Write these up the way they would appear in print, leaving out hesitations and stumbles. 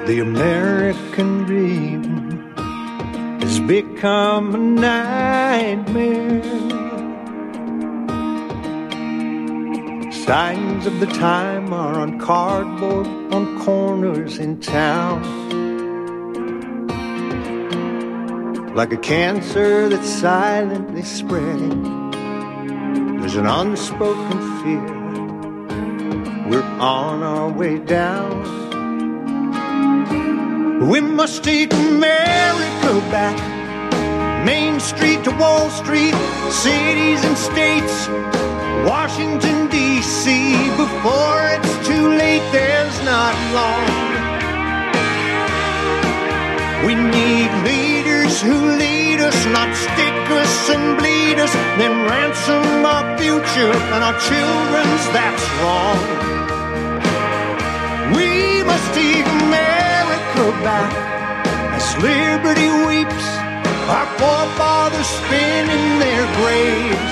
The American dream has become a nightmare. Signs of the time are on cardboard on corners in town. Like a cancer that's silently spreading, there's an unspoken fear. We're on our way down. We must take America back. Main Street to Wall Street, cities and states, Washington, D.C. Before it's too late, there's not long. We need leaders who lead us, not stick us and bleed us, then ransom our future and our children's, that's wrong. We must take America back as liberty weeps, our forefathers spin in their graves.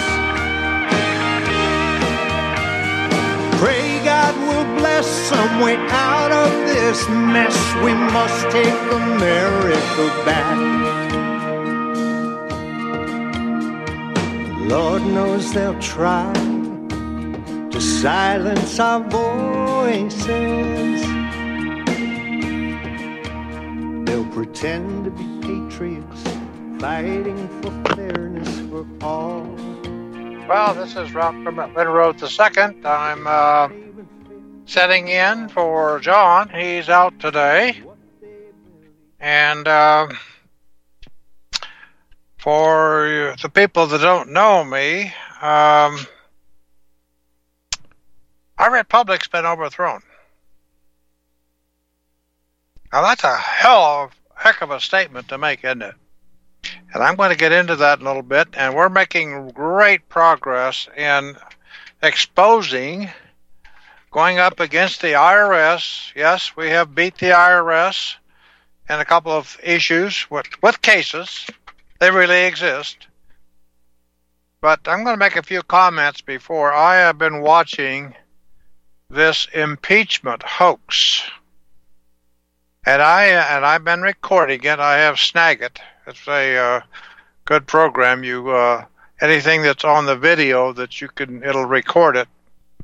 Pray God will bless some way out of this mess. We must take America back. Lord knows they'll try to silence our voices. They'll pretend to be patriots, fighting for fairness for all. Well, this is Ralph Winroad II. I'm setting in for John. He's out today. And for the people that don't know me, our republic's been overthrown. Now, that's a heck of a statement to make, isn't it? And I'm going to get into that in a little bit, and we're making great progress in exposing, going up against the IRS. Yes, we have beat the IRS in a couple of issues with cases. They really exist. But I'm going to make a few comments before. I have been watching this impeachment hoax, and I've been recording it. I have Snagit. It's a good program. Anything that's on the video that it'll record it.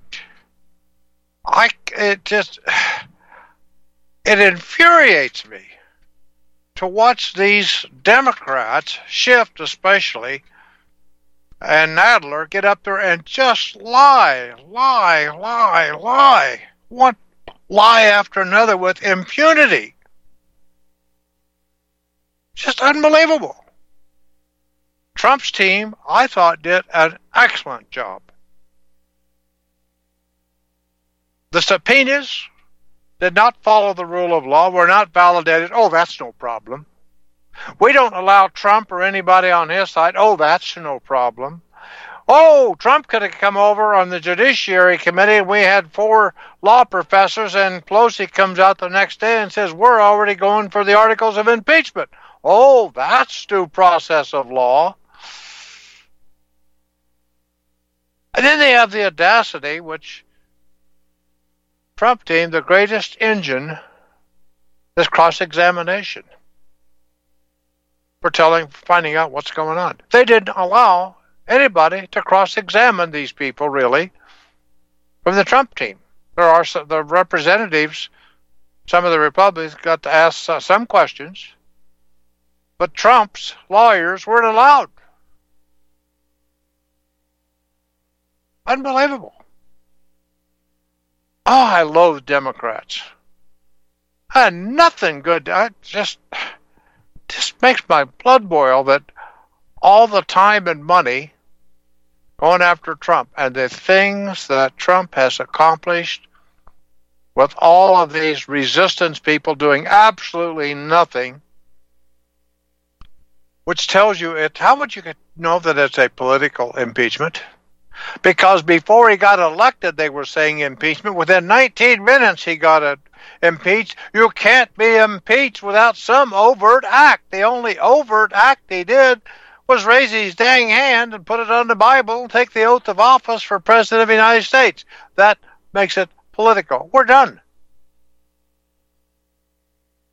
It infuriates me to watch these Democrats, Schiff especially, and Nadler get up there and just lie. One lie after another with impunity. Just unbelievable. Trump's team, I thought, did an excellent job. The subpoenas did not follow the rule of law, were not validated. Oh, that's no problem. We don't allow Trump or anybody on his side. Oh, that's no problem. Oh, Trump could have come over on the Judiciary Committee and we had 4 law professors, and Pelosi comes out the next day and says, we're already going for the articles of impeachment. Oh, that's due process of law. And then they have the audacity, which Trump team, the greatest engine is cross-examination for finding out what's going on. They didn't allow anybody to cross-examine these people, really, from the Trump team. There are the representatives, some of the Republicans got to ask some questions, but Trump's lawyers weren't allowed. Unbelievable. Oh, I loathe Democrats. I had nothing good. Just makes my blood boil that all the time and money going after Trump and the things that Trump has accomplished with all of these resistance people doing absolutely nothing, which tells you how would you know that it's a political impeachment? Because before he got elected, they were saying impeachment. Within 19 minutes, he got impeached. You can't be impeached without some overt act. The only overt act he did was raise his dang hand and put it on the Bible and take the oath of office for President of the United States. That makes it political. We're done.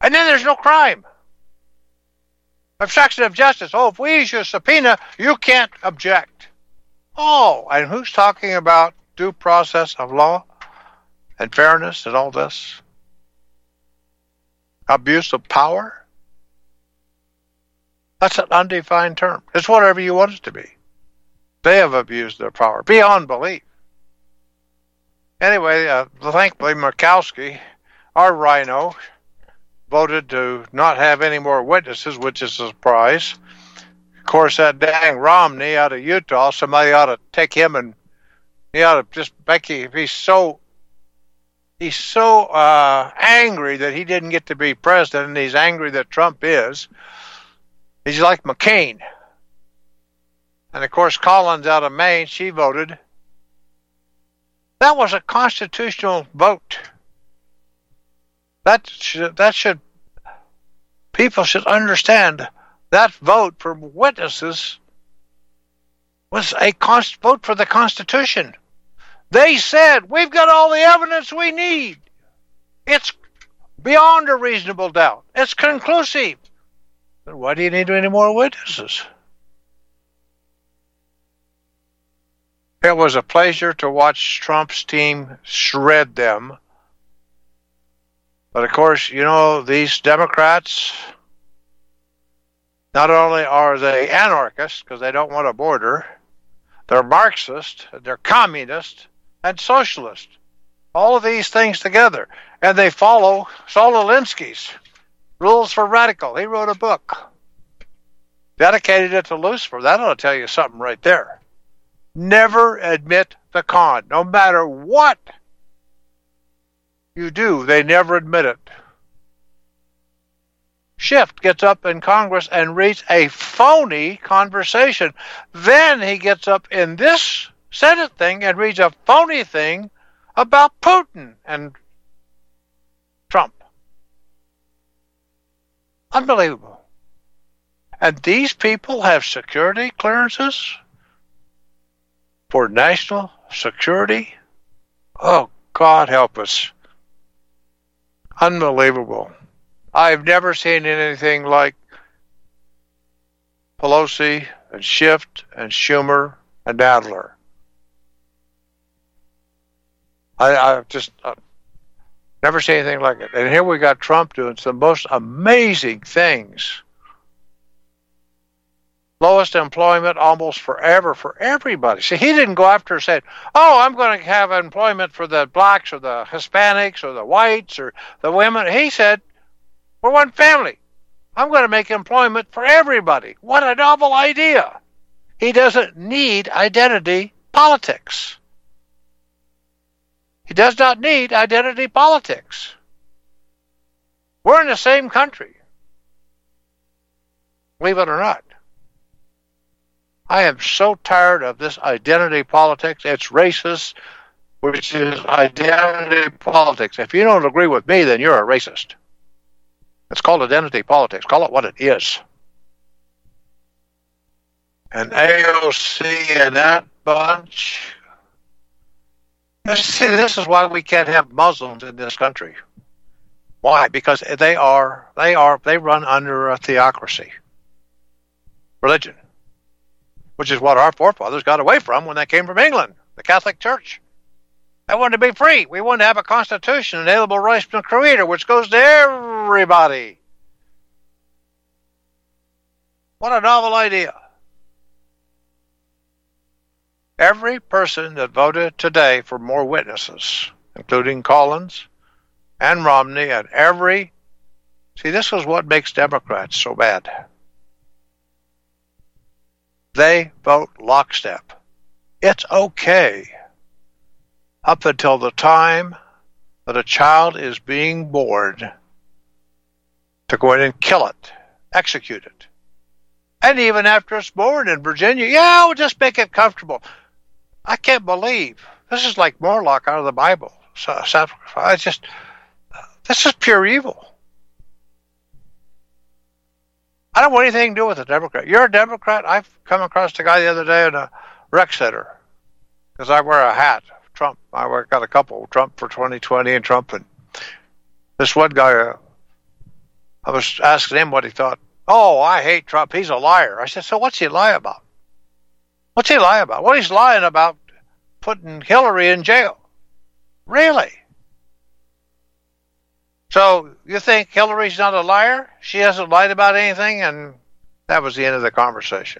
And then there's no crime. Obstruction of justice. Oh, if we issue a subpoena, you can't object. Oh, and who's talking about due process of law and fairness and all this? Abuse of power? That's an undefined term. It's whatever you want it to be. They have abused their power beyond belief. Anyway, thankfully, Murkowski, our rhino, voted to not have any more witnesses, which is a surprise. Of course, that dang Romney out of Utah, somebody ought to take him and he ought to just Becky. He's so angry that he didn't get to be president, and he's angry that Trump is. He's like McCain. And of course, Collins out of Maine, she voted. That was a constitutional vote. People should understand that vote for witnesses was a vote for the Constitution. They said, we've got all the evidence we need. It's beyond a reasonable doubt. It's conclusive. Then why do you need any more witnesses? It was a pleasure to watch Trump's team shred them. But of course, you know, these Democrats, not only are they anarchists because they don't want a border, they're Marxist, they're communist, and socialist. All of these things together. And they follow Saul Alinsky's Rules for Radical. He wrote a book. Dedicated it to Lucifer. That ought to tell you something right there. Never admit the con. No matter what you do, they never admit it. Schiff gets up in Congress and reads a phony conversation. Then he gets up in this Senate thing and reads a phony thing about Putin and Trump. Unbelievable. And these people have security clearances for national security? Oh, God help us. Unbelievable. I've never seen anything like Pelosi and Schiff and Schumer and Nadler. I've just never seen anything like it. And here we got Trump doing some most amazing things. Lowest employment almost forever for everybody. See, he didn't go after and say, oh, I'm going to have employment for the blacks or the Hispanics or the whites or the women. He said, we're one family. I'm going to make employment for everybody. What a novel idea. He doesn't need identity politics. He does not need identity politics. We're in the same country. Believe it or not. I am so tired of this identity politics. It's racist, which is identity politics. If you don't agree with me, then you're a racist. It's called identity politics. Call it what it is. And AOC and that bunch. See, this is why we can't have Muslims in this country. Why? Because they run under a theocracy. Religion. Which is what our forefathers got away from when they came from England, the Catholic Church. They wanted to be free. We wanted to have a constitution, an inalienable rights from the Creator, which goes to everybody. What a novel idea. Every person that voted today for more witnesses, including Collins and Romney, and see, this is what makes Democrats so bad. They vote lockstep. It's okay up until the time that a child is being born to go in and kill it, execute it. And even after it's born in Virginia, we'll just make it comfortable. I can't believe. This is like Morlock out of the Bible. This is pure evil. I don't want anything to do with a Democrat. You're a Democrat? I've come across a guy the other day in a rec center because I wear a hat. Trump. I got a couple. Trump for 2020 and Trump. And this one guy I was asking him what he thought. Oh, I hate Trump. He's a liar. I said, so what's he lie about? What's he lie about? Well, he's lying about putting Hillary in jail. Really? So you think Hillary's not a liar? She hasn't lied about anything? And that was the end of the conversation.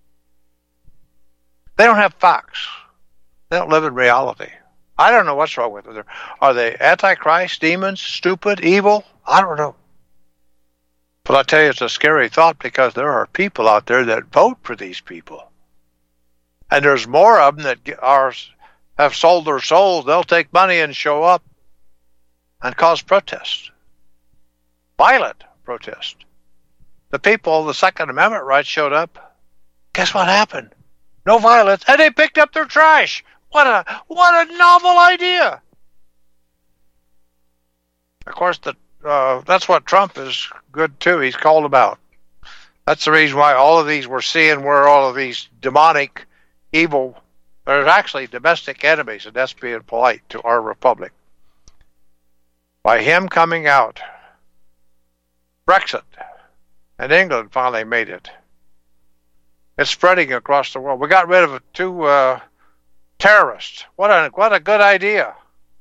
They don't have facts. They don't live in reality. I don't know what's wrong with them. Are they antichrist, demons, stupid, evil? I don't know. But I tell you, it's a scary thought because there are people out there that vote for these people. And there's more of them that have sold their souls. They'll take money and show up and cause protests. Violent protest. The people, the Second Amendment rights showed up. Guess what happened? No violence. And they picked up their trash. What a novel idea. Of course, that's what Trump is good too. He's called about. That's the reason why all of these we're seeing where all of these demonic, evil, there's actually domestic enemies, and that's being polite to our republic. By him coming out, Brexit, and England finally made it. It's spreading across the world. We got rid of two terrorists. What a good idea.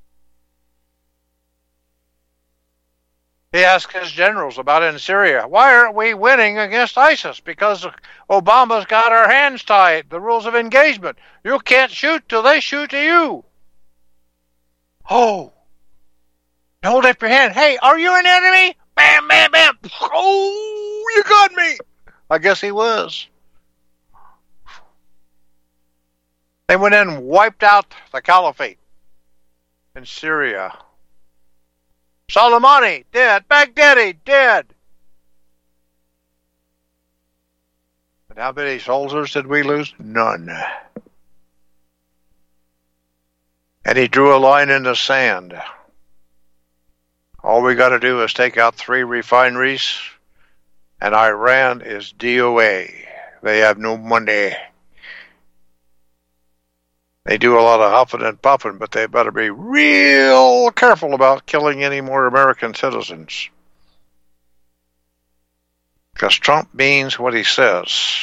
He asked his generals about it in Syria. Why aren't we winning against ISIS? Because Obama's got our hands tied. The rules of engagement. You can't shoot till they shoot at you. Oh. Hold up your hand. Hey, are you an enemy? Bam, bam, bam. Oh, you got me. I guess he was. They went in and wiped out the caliphate in Syria. Soleimani, dead. Baghdadi, dead. And how many soldiers did we lose? None. And he drew a line in the sand. All we got to do is take out 3 refineries, and Iran is DOA. They have no money. They do a lot of huffing and puffing, but they better be real careful about killing any more American citizens. Because Trump means what he says.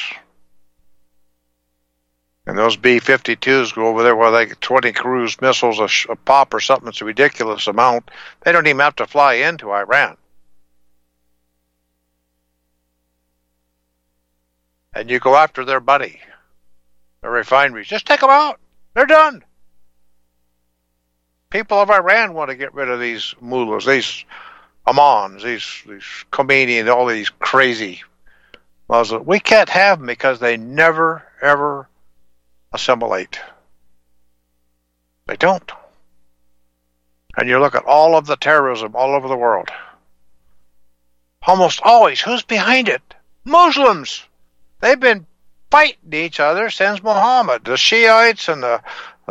And those B-52s go over there where they get 20 cruise missiles a pop or something. It's a ridiculous amount. They don't even have to fly into Iran. And you go after their buddy, the refineries. Just take them out. They're done. People of Iran want to get rid of these mullahs, these imams, these Khomeini, and all these crazy Muslims. We can't have them because they never, ever assimilate. They don't. And you look at all of the terrorism all over the world. Almost always, who's behind it? Muslims. They've been fighting each other since Muhammad. The Shiites and the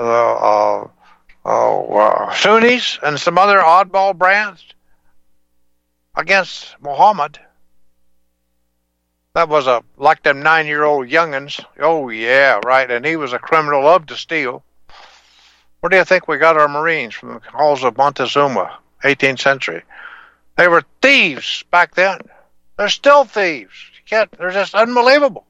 Sunnis and some other oddball brands against Muhammad. That was like them 9-year-old youngins. Oh yeah, right. And he was a criminal, loved to steal. Where do you think we got our Marines from the halls of Montezuma, 18th century? They were thieves back then. They're still thieves. They're just unbelievable.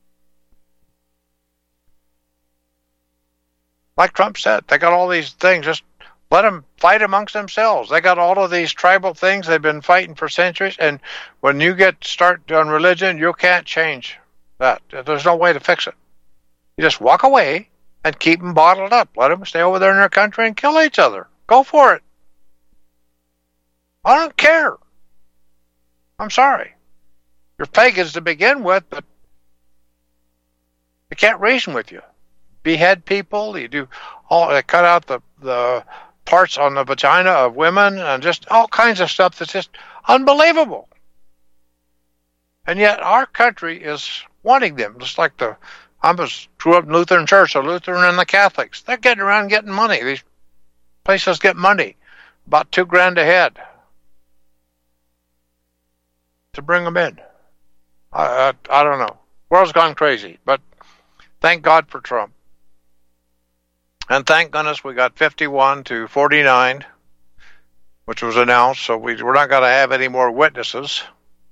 Like Trump said, they got all these things. Just let them fight amongst themselves. They got all of these tribal things they've been fighting for centuries. And when you start on religion, you can't change that. There's no way to fix it. You just walk away and keep them bottled up. Let them stay over there in their country and kill each other. Go for it. I don't care. I'm sorry. You're pagans to begin with, but they can't reason with you. Behead people, you do they cut out the parts on the vagina of women and just all kinds of stuff that's just unbelievable. And yet our country is wanting them, just like I grew up in Lutheran church, so Lutheran and the Catholics, they're getting around getting money. These places get money, about $2,000 a head to bring them in. I don't know. World's gone crazy, but thank God for Trump. And thank goodness we got 51 to 49, which was announced, so we're not going to have any more witnesses.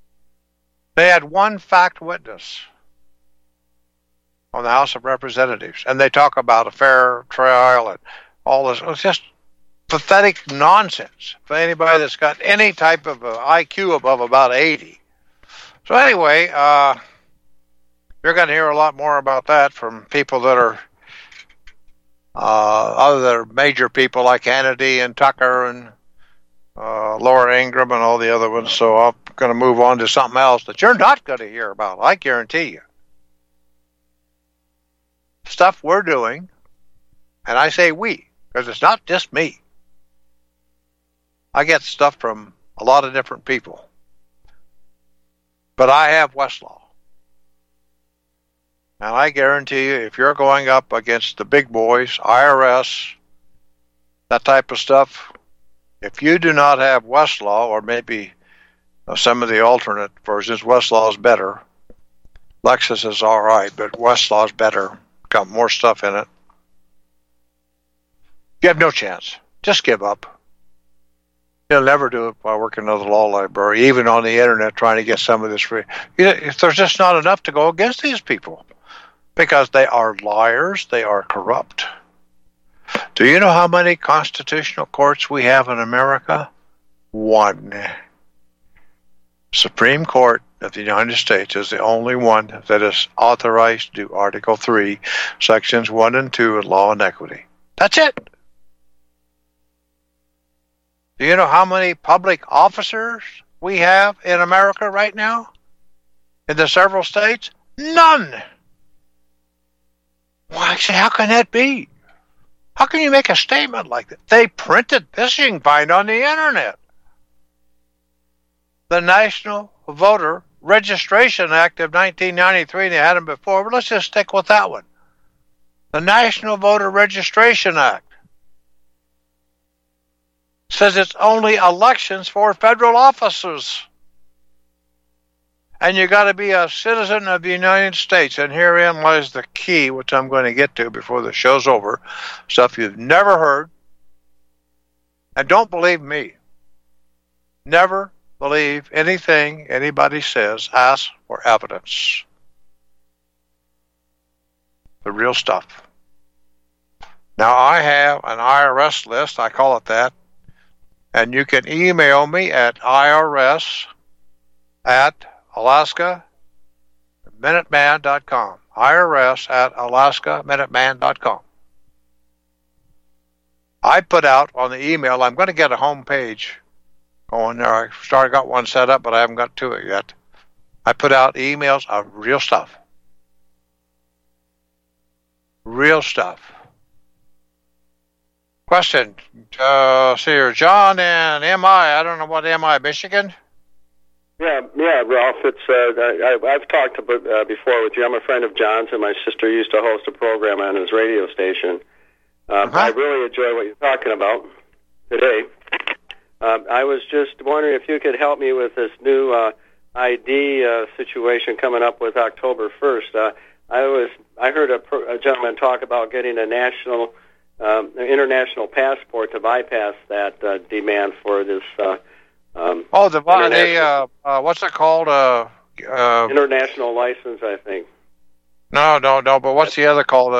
They had one fact witness on the House of Representatives, and they talk about a fair trial and all this. It's just pathetic nonsense for anybody that's got any type of IQ above about 80. So anyway, you're going to hear a lot more about that from people that are other major people like Hannity and Tucker and Laura Ingraham and all the other ones. So I'm going to move on to something else that you're not going to hear about, I guarantee you. Stuff we're doing, and I say we, because it's not just me. I get stuff from a lot of different people. But I have Westlaw. And I guarantee you, if you're going up against the big boys, IRS, that type of stuff, if you do not have Westlaw, or maybe some of the alternate versions, Westlaw is better. Lexis is all right, but Westlaw is better. Got more stuff in it. You have no chance. Just give up. You'll never do it by working at the law library, even on the internet trying to get some of this free. There's just not enough to go against these people because they are liars. They are corrupt. Do you know how many constitutional courts we have in America? One. Supreme Court of the United States is the only one that is authorized to do Article 3, Sections 1 and 2 of Law and Equity. That's it. Do you know how many public officers we have in America right now? In the several states? None. Well, actually, how can that be? How can you make a statement like that? They printed this you can find on the internet. The National Voter Registration Act of 1993, they had them before, but let's just stick with that one. The National Voter Registration Act says it's only elections for federal offices. And you got to be a citizen of the United States. And herein lies the key, which I'm going to get to before the show's over. Stuff you've never heard. And don't believe me. Never believe anything anybody says. Ask for evidence. The real stuff. Now, I have an IRS list. I call it that. And you can email me at irs@alaskaminutman.com. irs@alaskaminutman.com. I put out on the email, I'm going to get a home page going there. I got one set up, but I haven't got to it yet. I put out emails of real stuff. Real stuff. Question. See here, John and MI. I don't know what MI, Michigan? Yeah, Ralph. It's I've talked before with you. I'm a friend of John's, and my sister used to host a program on his radio station. I really enjoy what you're talking about today. I was just wondering if you could help me with this new ID situation coming up with October 1st. I heard a gentleman talk about getting a national, international passport to bypass that demand for this. What's it called? International license, I think. No. But what's the other called?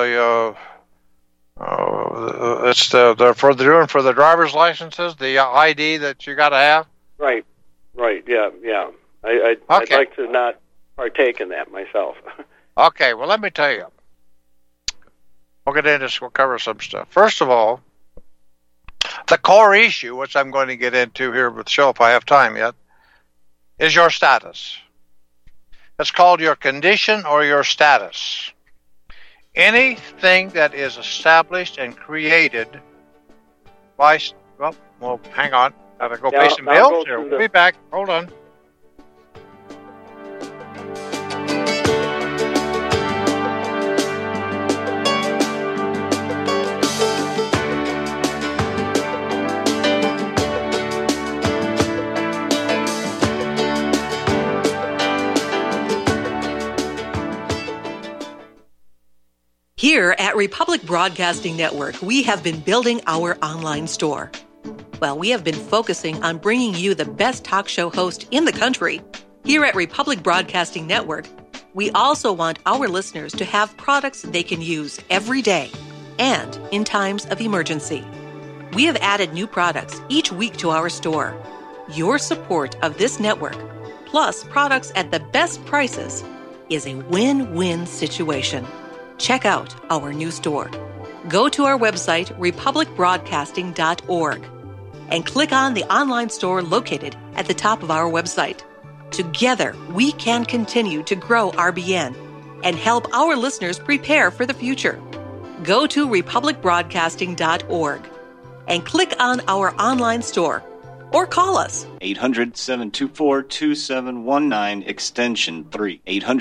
It's for the driver's licenses, the ID that you got to have. Right. Yeah. I'd like to not partake in that myself. Okay. Well, let me tell you. We'll get into this. We'll cover some stuff. First of all, the core issue, which I'm going to get into here with the show if I have time yet, is your status. It's called your condition or your status. Anything that is established and created by... Well, hang on. Gotta go pay some bills here. We'll be back. Hold on. Here at Republic Broadcasting Network, we have been building our online store. Well, we have been focusing on bringing you the best talk show host in the country. Here at Republic Broadcasting Network, we also want our listeners to have products they can use every day and in times of emergency. We have added new products each week to our store. Your support of this network, plus products at the best prices, is a win-win situation. Check out our new store. Go to our website, republicbroadcasting.org, and click on the online store located at the top of our website. Together, we can continue to grow RBN and help our listeners prepare for the future. Go to republicbroadcasting.org and click on our online store or call us. 800-724-2719, extension 3.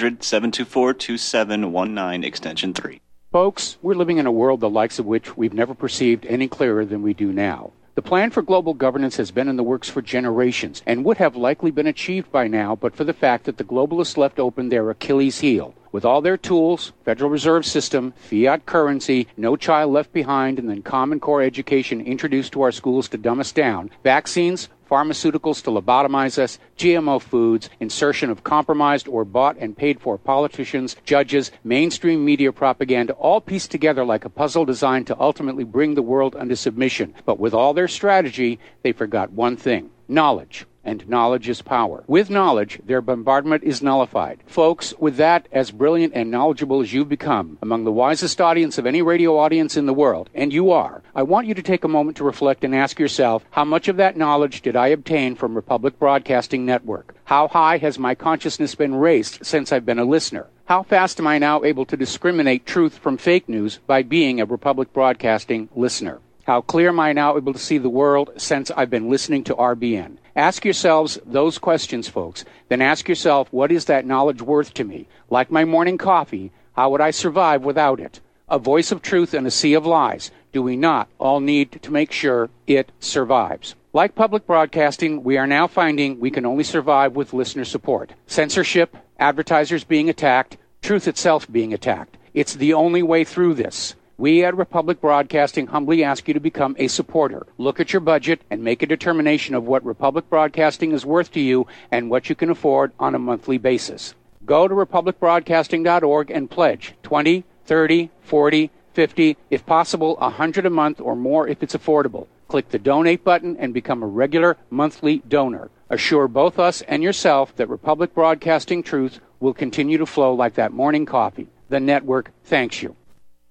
800-724-2719, extension 3. Folks, we're living in a world the likes of which we've never perceived any clearer than we do now. The plan for global governance has been in the works for generations and would have likely been achieved by now but for the fact that the globalists left open their Achilles heel. With all their tools, Federal Reserve System, fiat currency, no child left behind, and then Common Core education introduced to our schools to dumb us down, vaccines, pharmaceuticals to lobotomize us, GMO foods, insertion of compromised or bought and paid for politicians, judges, mainstream media propaganda, all pieced together like a puzzle designed to ultimately bring the world under submission. But with all their strategy, they forgot one thing: knowledge. And knowledge is power. With knowledge, their bombardment is nullified. Folks, with that, as brilliant and knowledgeable as you've become, among the wisest audience of any radio audience in the world, and you are, I want you to take a moment to reflect and ask yourself, how much of that knowledge did I obtain from Republic Broadcasting Network? How high has my consciousness been raised since I've been a listener? How fast am I now able to discriminate truth from fake news by being a Republic Broadcasting listener? How clear am I now able to see the world since I've been listening to RBN? Ask yourselves those questions, folks. Then ask yourself, what is that knowledge worth to me? Like my morning coffee, how would I survive without it? A voice of truth in a sea of lies. Do we not all need to make sure it survives? Like public broadcasting, we are now finding we can only survive with listener support. Censorship, advertisers being attacked, truth itself being attacked. It's the only way through this. We at Republic Broadcasting humbly ask you to become a supporter. Look at your budget and make a determination of what Republic Broadcasting is worth to you and what you can afford on a monthly basis. Go to republicbroadcasting.org and pledge $20, $30, $40, $50, if possible, $100 a month or more if it's affordable. Click the donate button and become a regular monthly donor. Assure both us and yourself that Republic Broadcasting truth will continue to flow like that morning coffee. The network thanks you.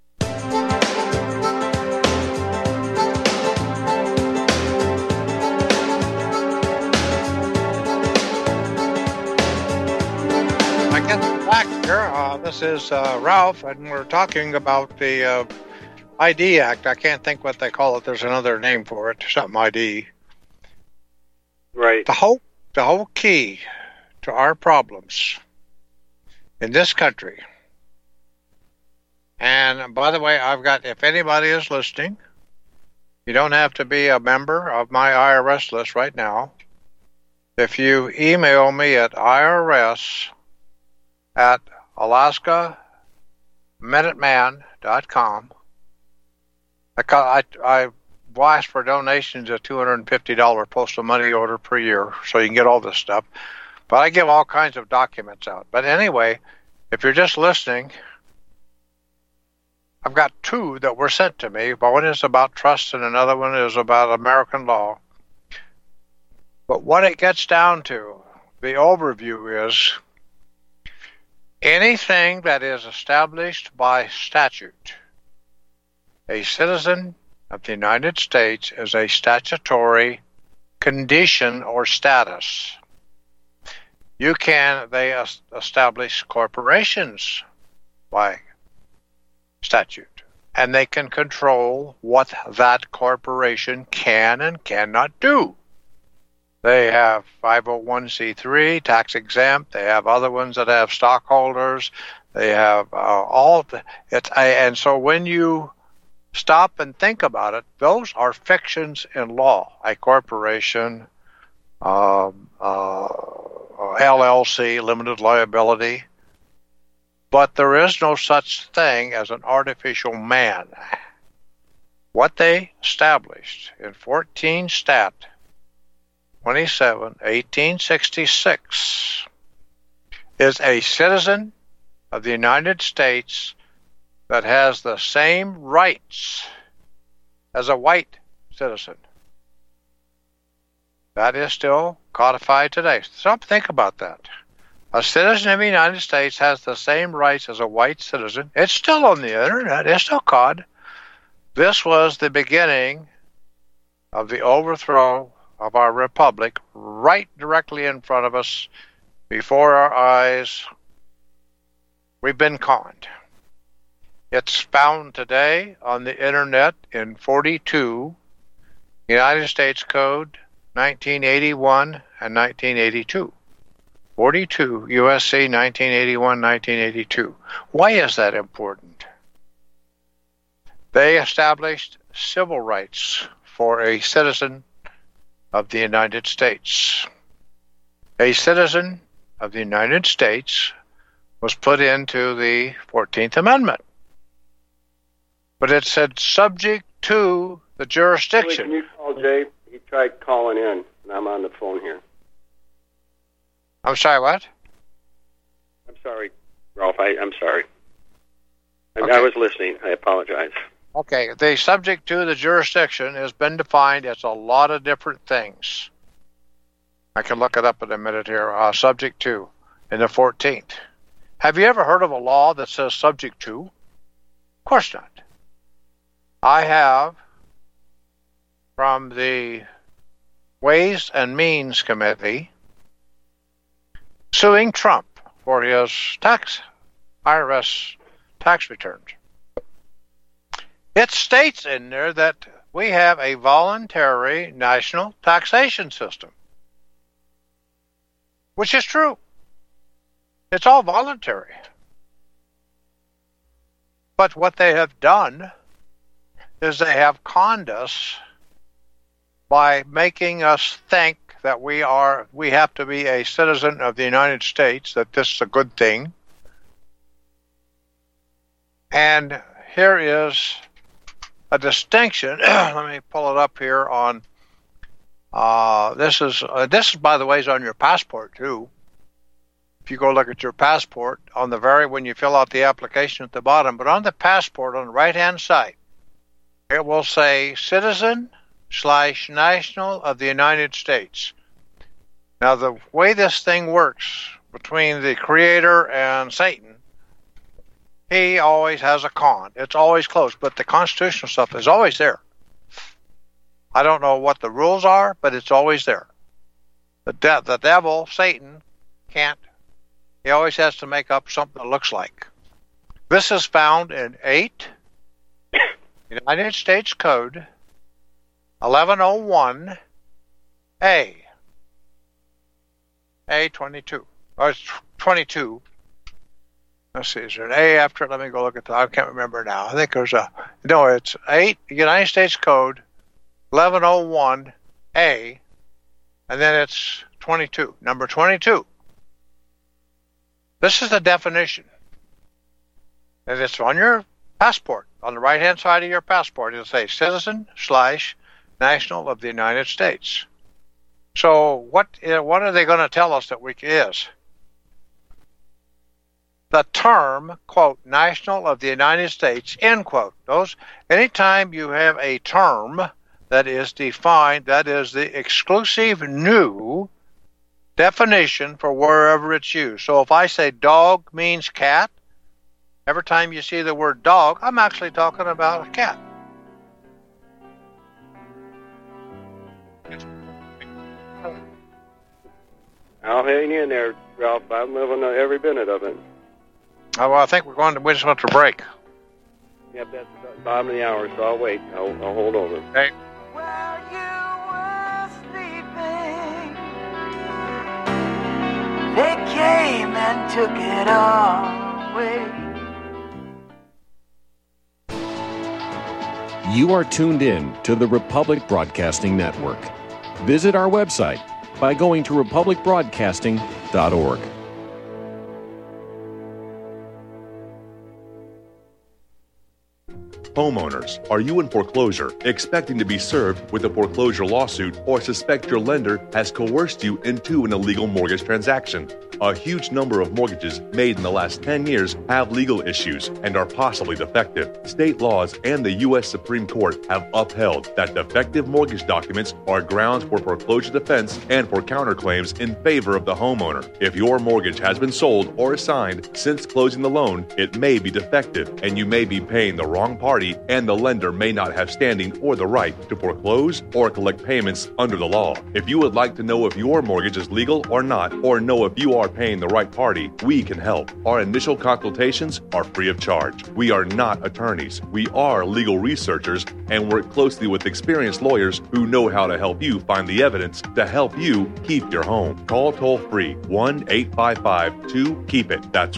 Back here, this is Ralph, and we're talking about the ID Act. I can't think what they call it. There's another name for it, something ID. Right. The whole key to our problems in this country. And by the way, I've got, if anybody is listening, you don't have to be a member of my IRS list right now. If you email me at IRS@alaskaminutman.com. I ask for donations of $250 postal money order per year, so you can get all this stuff. But I give all kinds of documents out. But anyway, if you're just listening, I've got two that were sent to me. One is about trust and another one is about American law. But what it gets down to, the overview is, anything that is established by statute, a citizen of the United States is a statutory condition or status. They establish corporations by statute, and they can control what that corporation can and cannot do. They have 501c3, tax exempt. They have other ones that have stockholders. They have and so when you stop and think about it, those are fictions in law. A corporation, LLC, limited liability. But there is no such thing as an artificial man. What they established in 14 Stat 27, 1866, is a citizen of the United States that has the same rights as a white citizen. That is still codified today. Stop, think about that. A citizen of the United States has the same rights as a white citizen. It's still on the internet. It's still cod. This was the beginning of the overthrow of our republic, right directly in front of us, before our eyes. We've been conned. It's found today on the internet in 42 United States Code 1981 and 1982. 42 USC 1981-1982. Why is that important? They established civil rights for a citizen of the United States. A citizen of the United States was put into the 14th Amendment. But it said subject to the jurisdiction. Can you call Jay? He tried calling in, and I'm on the phone here. I'm sorry, what? I'm sorry, Ralph. I'm sorry. Okay. I was listening. I apologize. Okay, the subject to the jurisdiction has been defined as a lot of different things. I can look it up in a minute here. Subject to in the 14th. Have you ever heard of a law that says subject to? Of course not. I have, from the Ways and Means Committee, suing Trump for his IRS tax returns. It states in there that we have a voluntary national taxation system, which is true. It's all voluntary. But what they have done is they have conned us by making us think that we have to be a citizen of the United States, that this is a good thing. And here is a distinction. Let me pull it up here on this is by the way is on your passport too. If you go look at your passport on the when you fill out the application at the bottom, but on the passport on the right hand side, it will say citizen/national of the United States. Now, the way this thing works between the Creator and Satan, he always has a con. It's always closed, but the constitutional stuff is always there. I don't know what the rules are, but it's always there. The devil, Satan, can't. He always has to make up something that looks like. This is found in 8 United States Code 1101 A22. Oh, it's 22. Let's see, is there an A after it? Let me go look at that. I can't remember now. I think there's it's 8 United States Code 1101 A, and then it's 22, number 22. This is the definition. And it's on your passport. On the right-hand side of your passport, it'll say citizen/national of the United States. So what are they going to tell us that we is? The term, quote, national of the United States, end quote. Anytime you have a term that is defined, that is the exclusive new definition for wherever it's used. So if I say dog means cat, every time you see the word dog, I'm actually talking about a cat. I'll hang in there, Ralph. I'm living every minute of it. Oh, well, I think we just went to break. Yep, that's the bottom of the hour, so I'll wait. I'll hold over. Okay. While you were sleeping, they came and took it all away. You are tuned in to the Republic Broadcasting Network. Visit our website by going to republicbroadcasting.org. Homeowners, are you in foreclosure, expecting to be served with a foreclosure lawsuit, or suspect your lender has coerced you into an illegal mortgage transaction? A huge number of mortgages made in the last 10 years have legal issues and are possibly defective. State laws and the U.S. Supreme Court have upheld that defective mortgage documents are grounds for foreclosure defense and for counterclaims in favor of the homeowner. If your mortgage has been sold or assigned since closing the loan, it may be defective and you may be paying the wrong party, and the lender may not have standing or the right to foreclose or collect payments under the law. If you would like to know if your mortgage is legal or not, or know if you are paying the right party, we can help. Our initial consultations are free of charge. We are not attorneys. We are legal researchers and work closely with experienced lawyers who know how to help you find the evidence to help you keep your home. Call toll-free 1-855-2-KEEP-IT. That's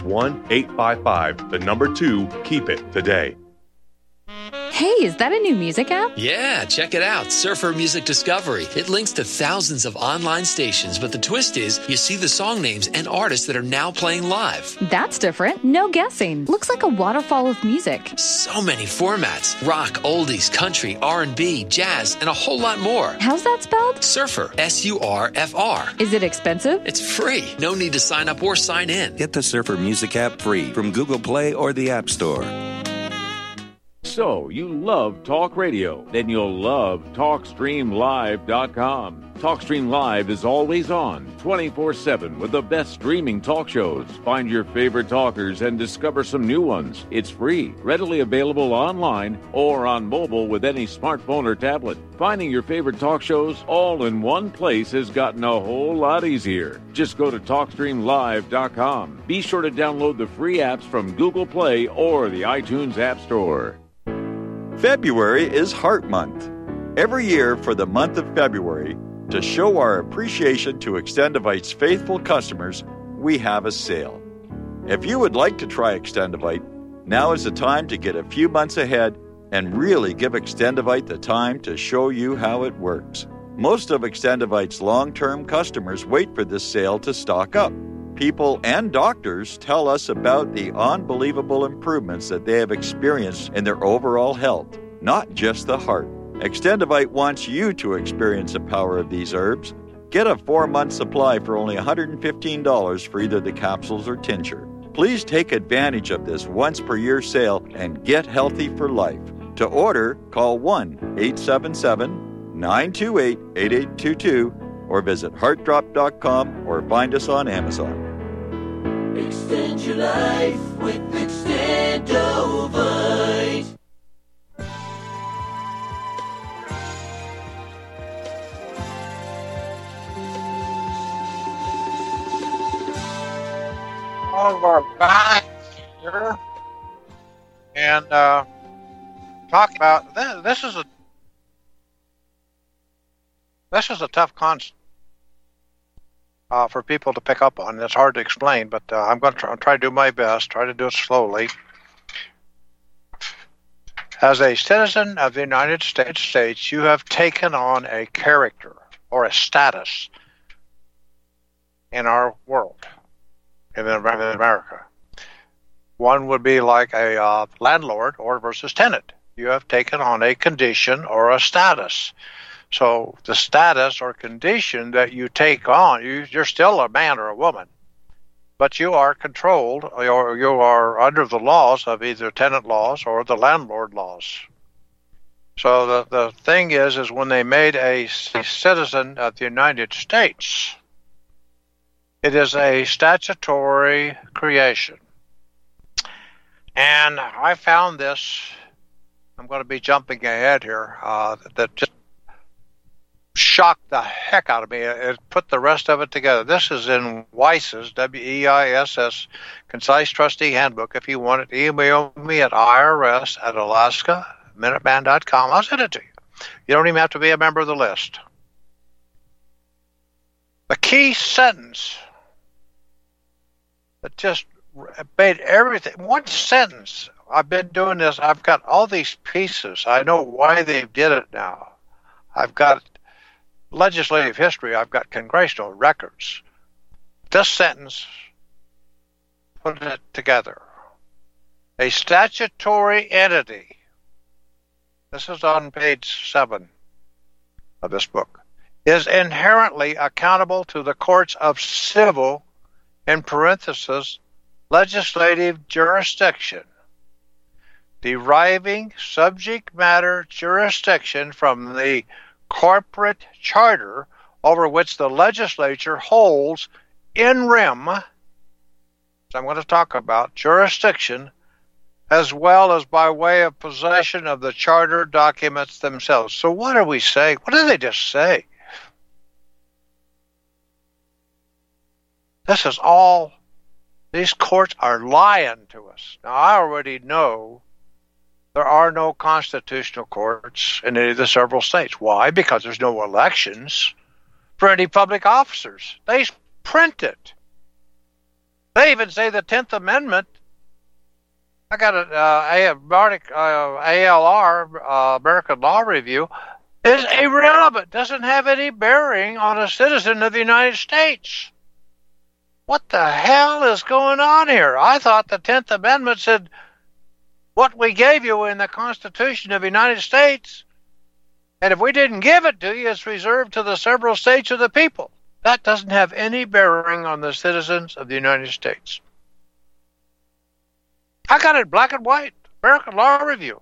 1-855-2-KEEP-IT today. Hey, is that a new music app? Yeah, check it out. Surfer Music Discovery. It links to thousands of online stations, but the twist is you see the song names and artists that are now playing live. That's different. No guessing. Looks like a waterfall of music. So many formats. Rock, oldies, country, R&B, jazz, and a whole lot more. How's that spelled? Surfer. S-U-R-F-R. Is it expensive? It's free. No need to sign up or sign in. Get the Surfer Music app free from Google Play or the App Store. So, you love talk radio? Then you'll love TalkStreamLive.com. TalkStream Live is always on, 24/7, with the best streaming talk shows. Find your favorite talkers and discover some new ones. It's free, readily available online or on mobile with any smartphone or tablet. Finding your favorite talk shows all in one place has gotten a whole lot easier. Just go to TalkStreamLive.com. Be sure to download the free apps from Google Play or the iTunes App Store. February is Heart Month. Every year for the month of February, to show our appreciation to Extendivite's faithful customers, we have a sale. If you would like to try Extendivite, now is the time to get a few months ahead and really give Extendivite the time to show you how it works. Most of Extendivite's long-term customers wait for this sale to stock up. People and doctors tell us about the unbelievable improvements that they have experienced in their overall health, not just the heart. Extendivite wants you to experience the power of these herbs. Get a 4-month supply for only $115 for either the capsules or tincture. Please take advantage of this once-per-year sale and get healthy for life. To order, call 1-877-928-8822 or visit heartdrop.com or find us on Amazon. Extend your life with Extendovite. All of our back here and talk about this is a tough concept for people to pick up on. It's hard to explain, but I'm going to try to do my best, try to do it slowly. As a citizen of the United States, you have taken on a character or a status in our world, in America. One would be like a landlord or versus tenant. You have taken on a condition or a status. So the status or condition that you take on, you're still a man or a woman, but you are controlled, or you are under the laws of either tenant laws or the landlord laws. So the thing is when they made a citizen of the United States, it is a statutory creation. And I found this, I'm going to be jumping ahead here, that just shocked the heck out of me. It put the rest of it together. This is in Weiss's, W-E-I-S-S, Concise Trustee Handbook. If you want it, email me at irs@alaskaminuteman.com. I'll send it to you. You don't even have to be a member of the list. The key sentence that just made everything, one sentence. I've been doing this. I've got all these pieces. I know why they did it now. I've got legislative history. I've got congressional records. This sentence put it together. A statutory entity, this is on page 7 of this book, is inherently accountable to the courts of civil in parentheses, legislative jurisdiction, deriving subject matter jurisdiction from the corporate charter over which the legislature holds in rem, so I'm going to talk about jurisdiction, as well as by way of possession of the charter documents themselves. So what are we saying? What did they just say? This is all, these courts are lying to us. Now, I already know there are no constitutional courts in any of the several states. Why? Because there's no elections for any public officers. They print it. They even say the 10th Amendment, I got an ALR, American Law Review, is irrelevant, doesn't have any bearing on a citizen of the United States. What the hell is going on here? I thought the 10th Amendment said, what we gave you in the Constitution of the United States, and if we didn't give it to you, it's reserved to the several states of the people. That doesn't have any bearing on the citizens of the United States. I got it black and white, American Law Review.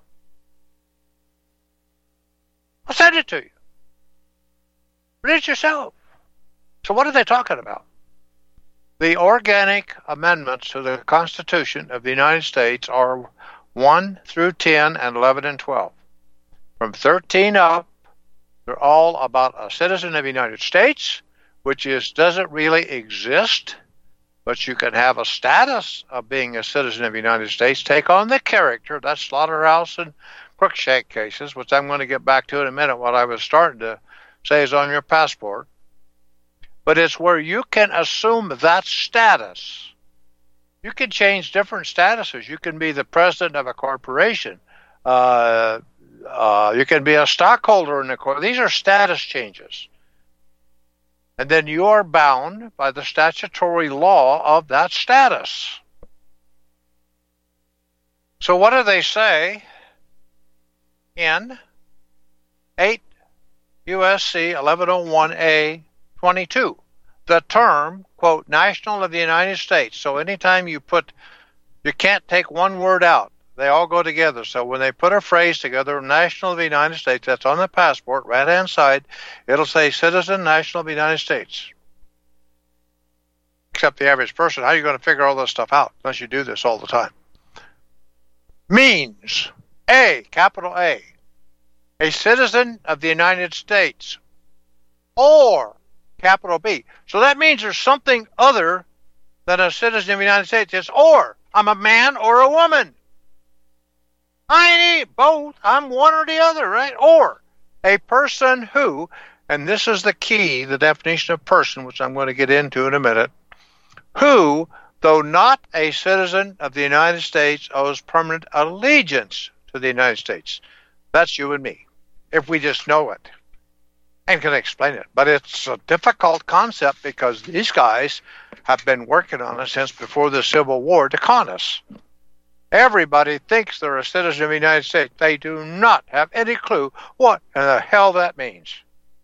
I'll send it to you. Read it yourself. So what are they talking about? The organic amendments to the Constitution of the United States are 1 through 10 and 11 and 12. From 13 up, they're all about a citizen of the United States, which doesn't really exist, but you can have a status of being a citizen of the United States, take on the character, that's Slaughterhouse and Cruikshank cases, which I'm going to get back to in a minute. What I was starting to say is on your passport. But it's where you can assume that status. You can change different statuses. You can be the president of a corporation. You can be a stockholder in a corporation. These are status changes. And then you are bound by the statutory law of that status. So what do they say in 8 U.S.C. 1101A 22? The term, quote, national of the United States. So anytime you can't take one word out. They all go together. So when they put a phrase together, national of the United States, that's on the passport, right-hand side, it'll say citizen, national of the United States. Except the average person, how are you going to figure all this stuff out unless you do this all the time? Means, A, capital A citizen of the United States, or capital B. So that means there's something other than a citizen of the United States. It's or. I'm a man or a woman. I ain't both. I'm one or the other, right? Or a person who, and this is the key, the definition of person, which I'm going to get into in a minute, who, though not a citizen of the United States, owes permanent allegiance to the United States. That's you and me, if we just know it and can explain it. But it's a difficult concept because these guys have been working on it since before the Civil War to con us. Everybody thinks they're a citizen of the United States. They do not have any clue what in the hell that means.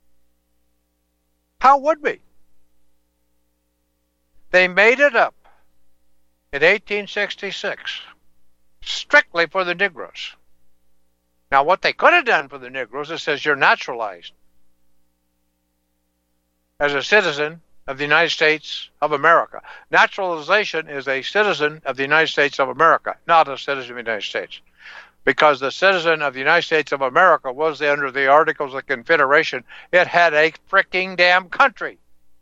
How would we? They made it up in 1866, strictly for the Negroes. Now, what they could have done for the Negroes, it says you're naturalized as a citizen of the United States of America. Naturalization is a citizen of the United States of America, not a citizen of the United States. Because the citizen of the United States of America was under the Articles of Confederation. It had a freaking damn country.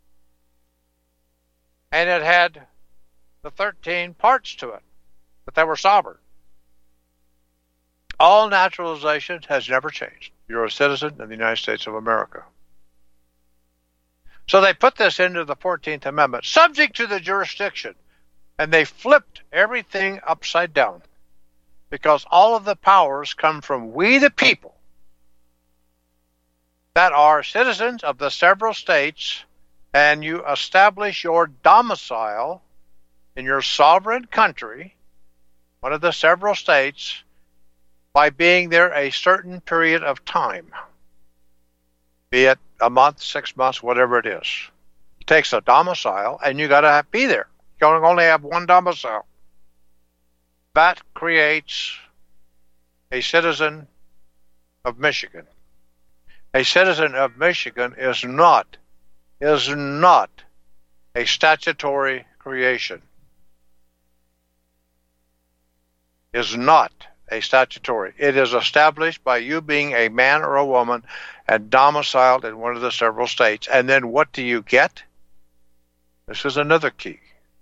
And it had the 13 parts to it, but they were sovereign. All naturalization has never changed. You're a citizen of the United States of America. So they put this into the 14th Amendment, subject to the jurisdiction, and they flipped everything upside down because all of the powers come from we the people that are citizens of the several states, and you establish your domicile in your sovereign country, one of the several states, by being there a certain period of time, be it a month, 6 months, whatever it is. It takes a domicile, and you got to be there. You only have one domicile. That creates a citizen of Michigan. A citizen of Michigan is not a statutory creation. Is not a statutory. It is established by you being a man or a woman and domiciled in one of the several states. And then what do you get? This is another key.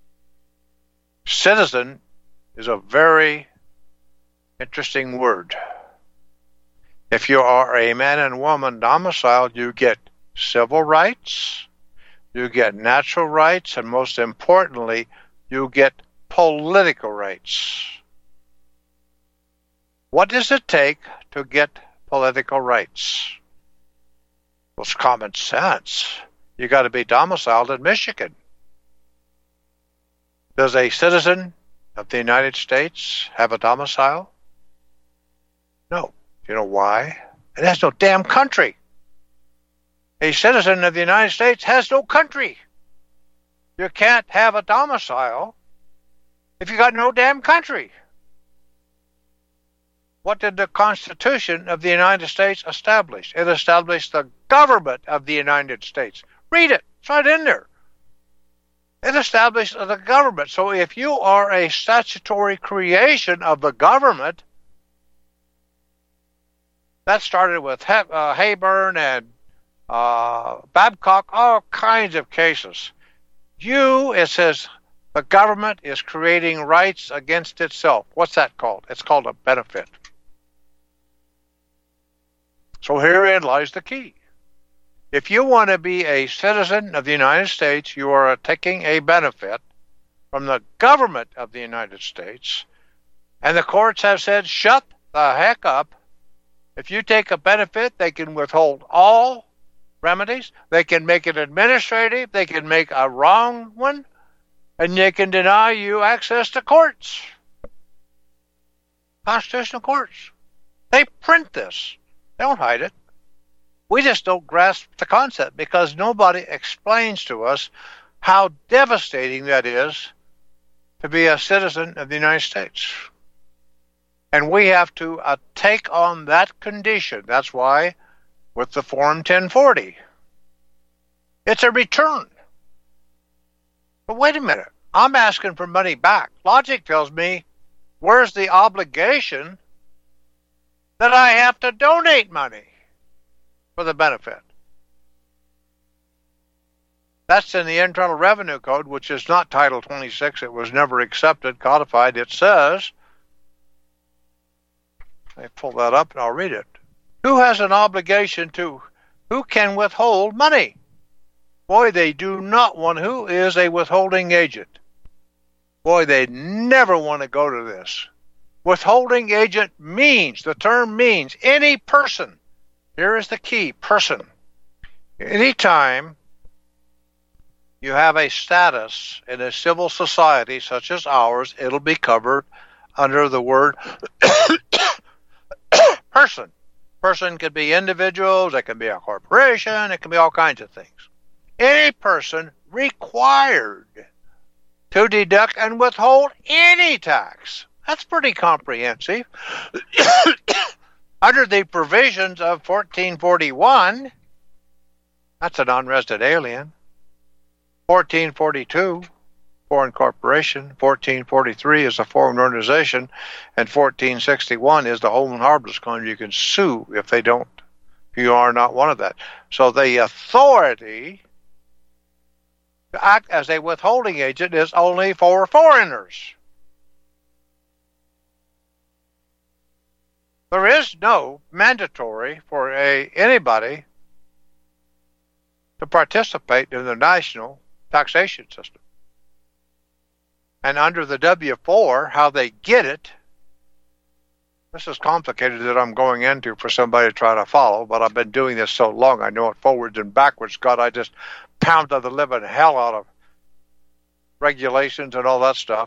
Citizen is a very interesting word. If you are a man and woman domiciled, you get civil rights, you get natural rights, and most importantly, you get political rights. What does it take to get political rights? Well, it's common sense. You got to be domiciled in Michigan. Does a citizen of the United States have a domicile? No. You know why? It has no damn country. A citizen of the United States has no country. You can't have a domicile if you got no damn country. What did the Constitution of the United States establish? It established the government of the United States. Read it. It's right in there. It established the government. So if you are a statutory creation of the government, that started with Hayburn and Babcock, all kinds of cases. It says the government is creating rights against itself. What's that called? It's called a benefit. So herein lies the key. If you want to be a citizen of the United States, you are taking a benefit from the government of the United States, and the courts have said, shut the heck up. If you take a benefit, they can withhold all remedies. They can make it administrative. They can make a wrong one, and they can deny you access to courts. Constitutional courts. They print this. They don't hide it. We just don't grasp the concept because nobody explains to us how devastating that is to be a citizen of the United States. And we have to take on that condition. That's why with the Form 1040, it's a return. But wait a minute. I'm asking for money back. Logic tells me, where's the obligation that I have to donate money for the benefit? That's in the Internal Revenue Code, which is not Title 26. It was never accepted, codified. It says, I pull that up and I'll read it. Who has an obligation to, who can withhold money? Boy, they do not want, who is a withholding agent? Boy, they never want to go to this. Withholding agent means, the term means, any person. Here is the key, person. Anytime you have a status in a civil society such as ours, it'll be covered under the word person. Person could be individuals, it can be a corporation, it can be all kinds of things. Any person required to deduct and withhold any tax. That's pretty comprehensive. Under the provisions of 1441, that's a non-resident alien. 1442, foreign corporation. 1443 is a foreign organization. And 1461 is the home and harmless claim. You can sue if they don't. You are not one of that. So the authority to act as a withholding agent is only for foreigners. There is no mandatory for anybody to participate in the national taxation system. And under the W-4, how they get it, this is complicated that I'm going into for somebody to try to follow, but I've been doing this so long, I know it forwards and backwards. God, I just pounded the living hell out of regulations and all that stuff.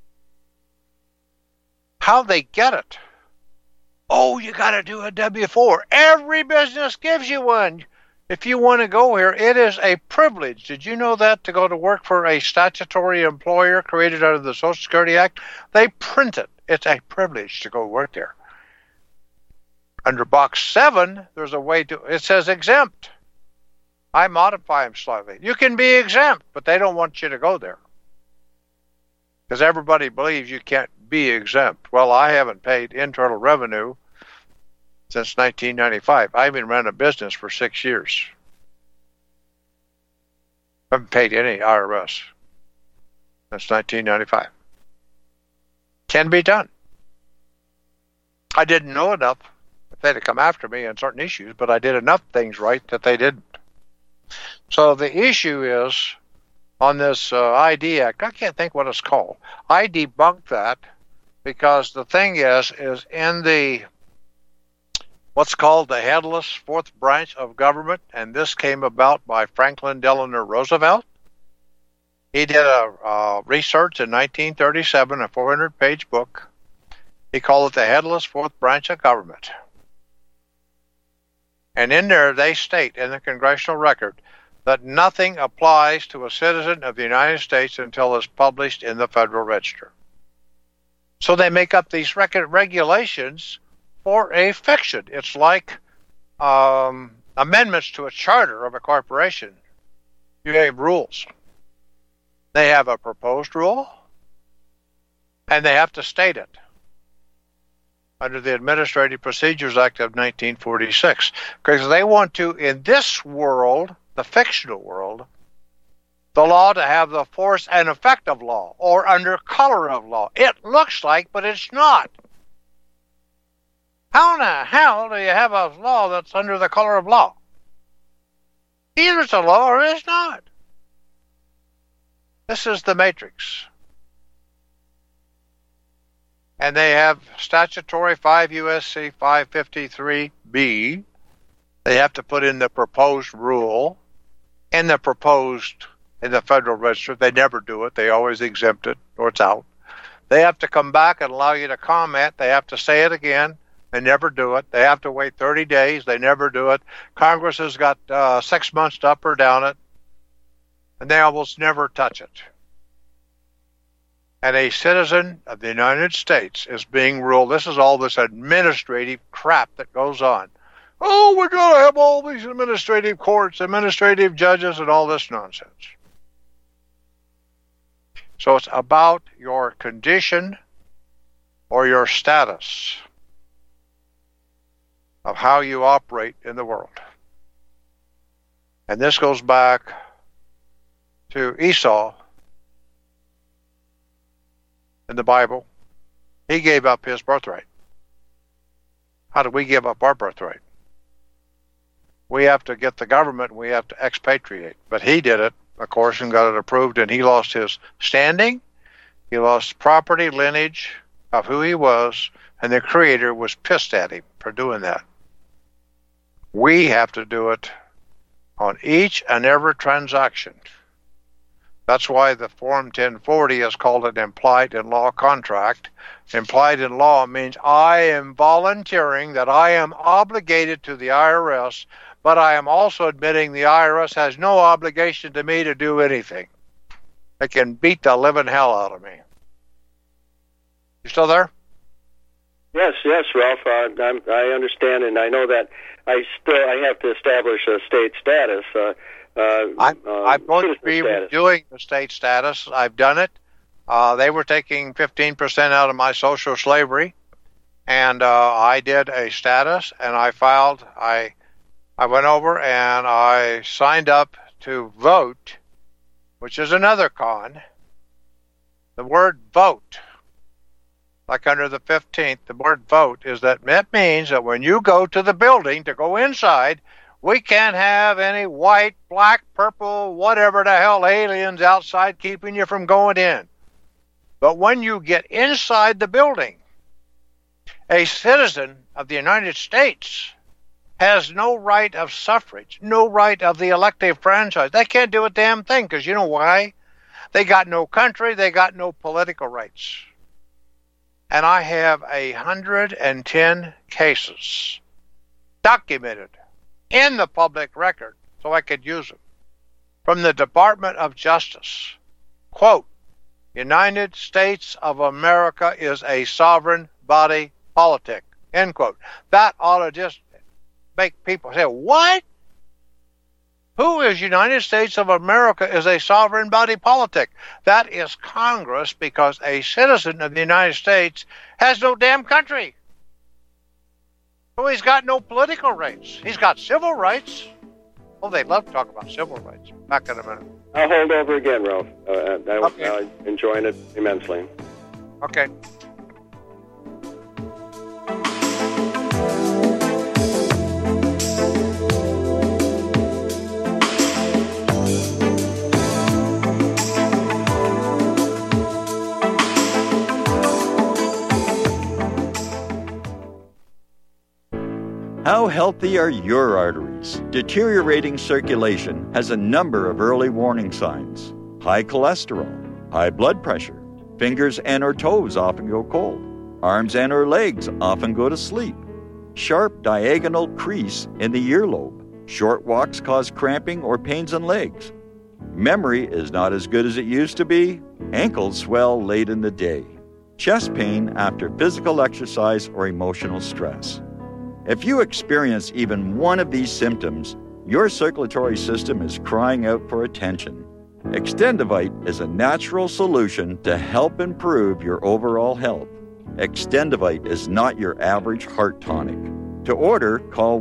How they get it. Oh, you got to do a W-4. Every business gives you one. If you want to go here, it is a privilege. Did you know that, to go to work for a statutory employer created under the Social Security Act? They print it. It's a privilege to go work there. Under box 7, there's a way to, it says exempt. I modify them slightly. You can be exempt, but they don't want you to go there, because everybody believes you can't be exempt. Well, I haven't paid internal revenue since 1995. I've been running a business for 6 years. I haven't paid any IRS since 1995. Can be done. I didn't know enough if they'd have come after me on certain issues, but I did enough things right that they didn't. So the issue is, on this ID Act, I can't think what it's called. I debunked that because the thing is in the what's called the headless fourth branch of government, and this came about by Franklin Delano Roosevelt. He did a research in 1937, a 400-page book. He called it the headless fourth branch of government. And in there they state in the congressional record that nothing applies to a citizen of the United States until it's published in the Federal Register. So they make up these regulations for a fiction. It's like amendments to a charter of a corporation. You have rules. They have a proposed rule, and they have to state it under the Administrative Procedures Act of 1946, because they want to, in this world, the fictional world, the law to have the force and effect of law, or under color of law. It looks like, but it's not. How in the hell do you have a law that's under the color of law? Either it's a law or it's not. This is the matrix. And they have statutory 5 U.S.C. 553B. They have to put in the proposed rule in the Federal Register. They never do it. They always exempt it, or it's out. They have to come back and allow you to comment. They have to say it again. They never do it. They have to wait 30 days. They never do it. Congress has got 6 months to up or down it, and they almost never touch it. And a citizen of the United States is being ruled. This is all this administrative crap that goes on. Oh, we're going to have all these administrative courts, administrative judges, and all this nonsense. So it's about your condition or your status of how you operate in the world. And this goes back to Esau in the Bible. He gave up his birthright. How do we give up our birthright? We have to get the government, we have to expatriate. But he did it, of course, and got it approved, and he lost his standing, he lost property, lineage of who he was, and the Creator was pissed at him for doing that. We have to do it on each and every transaction. That's why the Form 1040 is called an implied in law contract. Implied in law means I am volunteering that I am obligated to the IRS, but I am also admitting the IRS has no obligation to me to do anything. They can beat the living hell out of me. You still there? Yes, Ralph. I understand, and I know that I have to establish a state status. I'm going to be redoing the state status. I've done it. They were taking 15% out of my social slavery, and I did a status, and I filed. I went over and I signed up to vote, which is another con. The word vote, like under the 15th, the word vote that means that when you go to the building to go inside, we can't have any white, black, purple, whatever the hell aliens outside keeping you from going in. But when you get inside the building, a citizen of the United States has no right of suffrage, no right of the elective franchise. They can't do a damn thing, because you know why? They got no country, they got no political rights. And I have 110 cases documented in the public record so I could use them. From the Department of Justice. Quote, United States of America is a sovereign body politic. End quote. That ought to just make people say, what? Who is United States of America is a sovereign body politic? That is Congress, because a citizen of the United States has no damn country. So he's got no political rights. He's got civil rights. Oh, they love to talk about civil rights. Back in a minute. I'll hold over again, Ralph. Okay. I'm enjoying it immensely. Okay. How healthy are your arteries? Deteriorating circulation has a number of early warning signs. High cholesterol, high blood pressure, fingers and or toes often go cold, arms and or legs often go to sleep, sharp diagonal crease in the earlobe, short walks cause cramping or pains in legs, memory is not as good as it used to be, ankles swell late in the day, chest pain after physical exercise or emotional stress. If you experience even one of these symptoms, your circulatory system is crying out for attention. Extendivite is a natural solution to help improve your overall health. Extendivite is not your average heart tonic. To order, call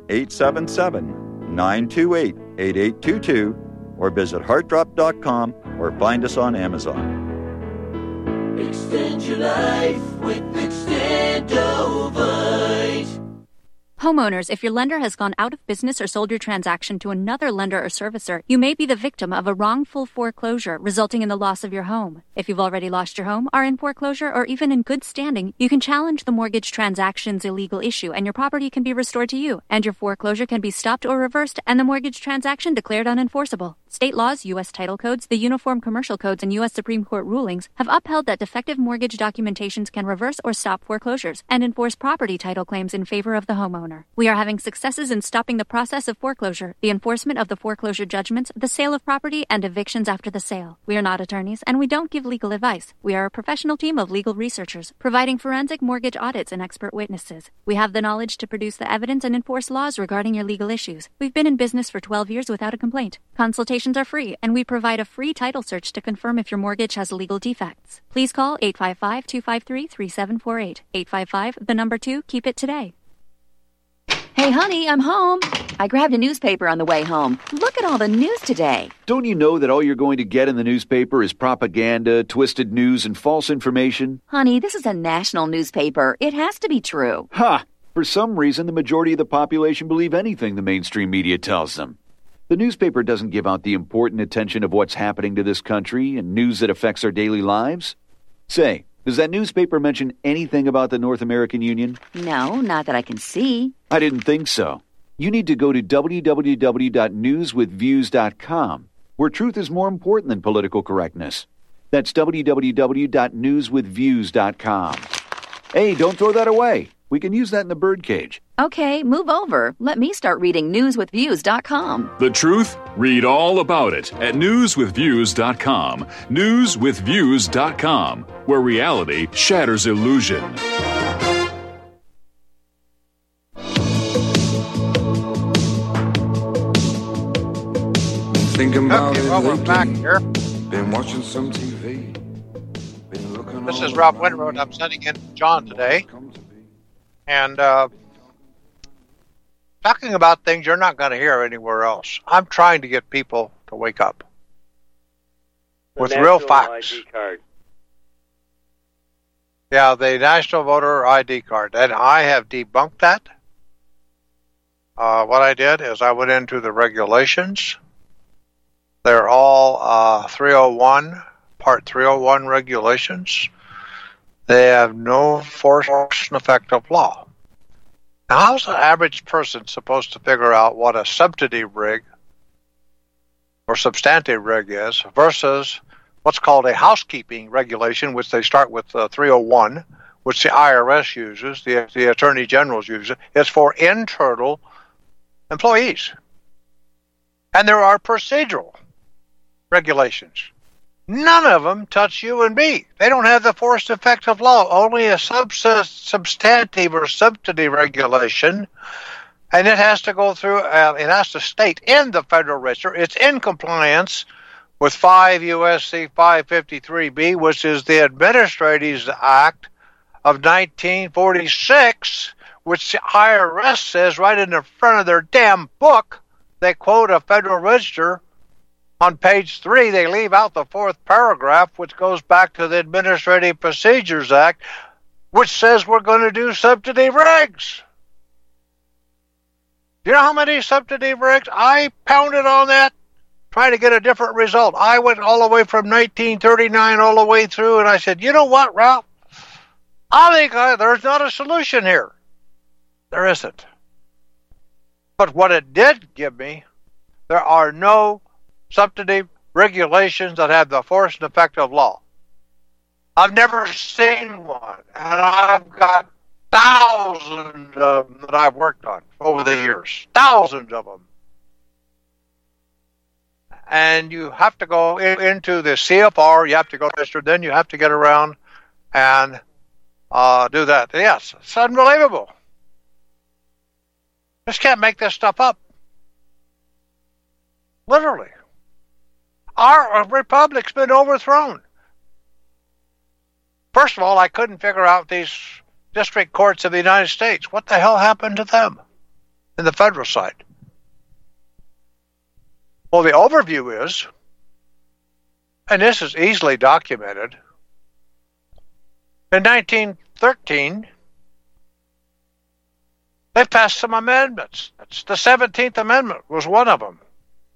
1-877-928-8822 or visit heartdrop.com or find us on Amazon. Extend your life with Extendovite. Homeowners, if your lender has gone out of business or sold your transaction to another lender or servicer, you may be the victim of a wrongful foreclosure resulting in the loss of your home. If you've already lost your home, are in foreclosure, or even in good standing, you can challenge the mortgage transaction's illegal issue and your property can be restored to you, and your foreclosure can be stopped or reversed and the mortgage transaction declared unenforceable. State laws, U.S. title codes, the Uniform Commercial Codes, and U.S. Supreme Court rulings have upheld that defective mortgage documentations can reverse or stop foreclosures and enforce property title claims in favor of the homeowner. We are having successes in stopping the process of foreclosure, the enforcement of the foreclosure judgments, the sale of property, and evictions after the sale. We are not attorneys, and we don't give legal advice. We are a professional team of legal researchers, providing forensic mortgage audits and expert witnesses. We have the knowledge to produce the evidence and enforce laws regarding your legal issues. We've been in business for 12 years without a complaint. Consultations are free, and we provide a free title search to confirm if your mortgage has legal defects. Please call 855-253-3748. 855, keep it today. Hey, honey, I'm home. I grabbed a newspaper on the way home. Look at all the news today. Don't you know that all you're going to get in the newspaper is propaganda, twisted news, and false information? Honey, this is a national newspaper. It has to be true. Ha! For some reason, the majority of the population believe anything the mainstream media tells them. The newspaper doesn't give out the important attention of what's happening to this country and news that affects our daily lives. Say, does that newspaper mention anything about the North American Union? No, not that I can see. I didn't think so. You need to go to www.newswithviews.com, where truth is more important than political correctness. That's www.newswithviews.com. Hey, don't throw that away. We can use that in the birdcage. Okay, move over. Let me start reading newswithviews.com. The truth? Read all about it at newswithviews.com. Newswithviews.com, where reality shatters illusion. Thinking about Okay, well, we're back here. Been watching some TV. This is Rob Winroad. I'm sending in John today. And talking about things you're not going to hear anywhere else. I'm trying to get people to wake up with real facts. ID card. Yeah, the National Voter ID card. And I have debunked that. What I did is I went into the regulations. They're all 301, Part 301 regulations. They have no force and effect of law. Now, how's the average person supposed to figure out what a substantive rig or substantive rig is versus what's called a housekeeping regulation, which they start with 301, which the IRS uses, the Attorney General's use it. It's for internal employees. And there are procedural regulations. None of them touch you and me. They don't have the force and effect of law, only a substantive or subsidy regulation, and it has to go through, it has to state in the Federal Register it's in compliance with 5 U.S.C. 553B, which is the Administrative Act of 1946, which the IRS says right in the front of their damn book. They quote a Federal Register. On page 3, they leave out the 4th paragraph, which goes back to the Administrative Procedures Act, which says we're going to do subsidy regs. Do you know how many subsidy regs? I pounded on that, trying to get a different result. I went all the way from 1939 all the way through, and I said, you know what, Ralph? I think there's not a solution here. There isn't. But what it did give me, there are no subsidy regulations that have the force and effect of law. I've never seen one, and I've got thousands of them that I've worked on over the years. Thousands of them. And you have to go into the CFR, you have to go register, then you have to get around and do that. Yes, it's unbelievable. Just can't make this stuff up. Literally. Our republic's been overthrown. First of all, I couldn't figure out these district courts of the United States. What the hell happened to them in the federal side? Well, the overview is, and this is easily documented, in 1913, they passed some amendments. The 17th Amendment was one of them.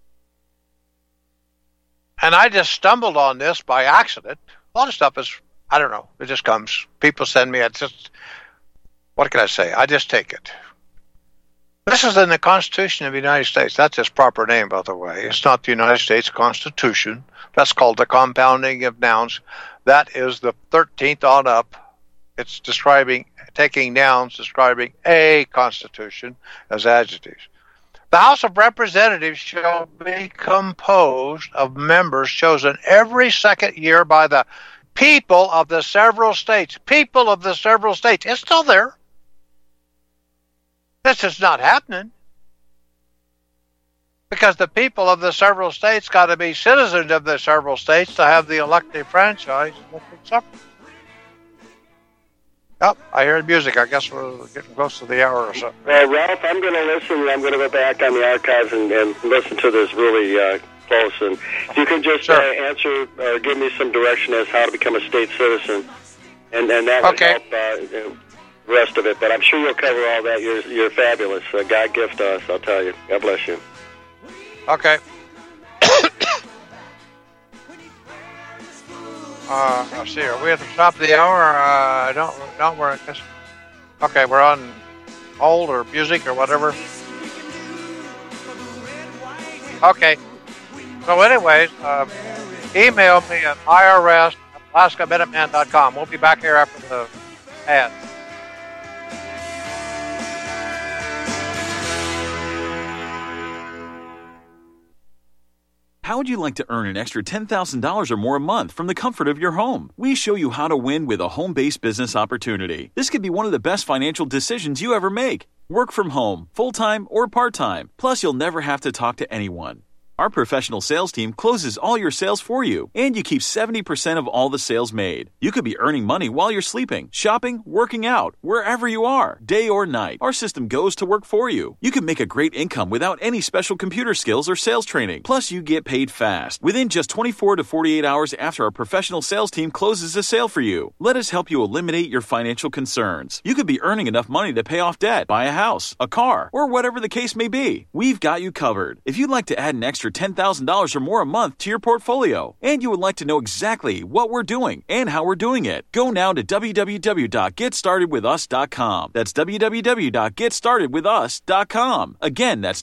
And I just stumbled on this by accident. A lot of stuff is, I don't know, it just comes. People send me, it's just, what can I say? I just take it. This is in the Constitution of the United States. That's its proper name, by the way. It's not the United States Constitution. That's called the compounding of nouns. That is the 13th on up. It's taking nouns, describing a constitution as adjectives. The House of Representatives shall be composed of members chosen every second year by the people of the several states. People of the several states. It's still there. This is not happening. Because the people of the several states got to be citizens of the several states to have the elective franchise. Oh, I hear music. I guess we're getting close to the hour or so. Ralph, I'm going to listen. I'm going to go back on the archives and listen to this really close. And if you can just answer or give me some direction as how to become a state citizen, and that would help the rest of it. But I'm sure you'll cover all that. You're fabulous. God gift us, I'll tell you. God bless you. Okay. Let's see. Are we at the top of the hour? Don't worry. Okay, we're on hold or music or whatever. Okay. So, anyways, email me at irs@alaskaminateman.com. We'll be back here after the ad. How would you like to earn an extra $10,000 or more a month from the comfort of your home? We show you how to win with a home-based business opportunity. This could be one of the best financial decisions you ever make. Work from home, full-time or part-time. Plus, you'll never have to talk to anyone. Our professional sales team closes all your sales for you, and you keep 70% of all the sales made. You could be earning money while you're sleeping, shopping, working out, wherever you are, day or night. Our system goes to work for you. You can make a great income without any special computer skills or sales training. Plus, you get paid fast, within just 24 to 48 hours after our professional sales team closes a sale for you. Let us help you eliminate your financial concerns. You could be earning enough money to pay off debt, buy a house, a car, or whatever the case may be. We've got you covered. If you'd like to add an extra $10,000 or more a month to your portfolio, and you would like to know exactly what we're doing and how we're doing it, go now to www.getstartedwithus.com. That's www.getstartedwithus.com. Again, that's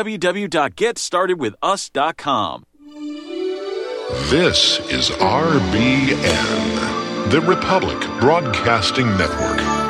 www.getstartedwithus.com. This is RBN, the Republic Broadcasting Network.